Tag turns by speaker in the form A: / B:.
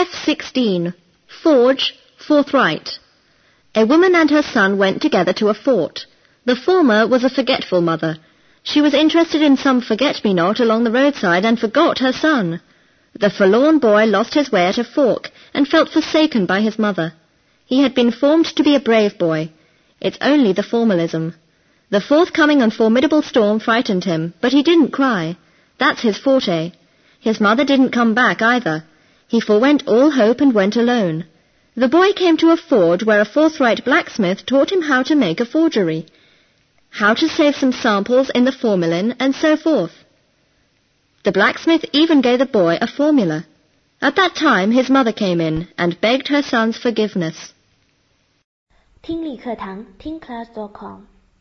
A: F16. Forge, forthright. A woman and her son went together to a fort. The former was a forgetful mother. She was interested in some forget-me-not along the roadside and forgot her son. The forlorn boy lost his way at a fork and felt forsaken by his mother. He had been formed to be a brave boy. It's only the formalism. The forthcoming and formidable storm frightened him, but he didn't cry. That's his forte. His mother didn't come back either. He forwent all hope and went alone. The boy came to a forge where a forthright blacksmith taught him how to make a forgery, how to save some samples in the formalin, and so forth. The blacksmith even gave the boy a formula. At that time his mother came in and begged her son's forgiveness. 听力课堂听class.com